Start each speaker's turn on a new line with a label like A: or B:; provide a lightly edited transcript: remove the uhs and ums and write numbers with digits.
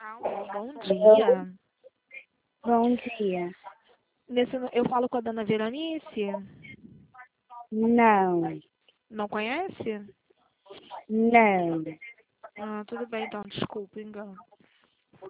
A: Alô, bom dia.
B: Bom dia.
A: Eu falo com a dona Veronice?
B: Não,
A: Não conhece?
B: não.
A: Ah, tudo bem então, desculpa, engano.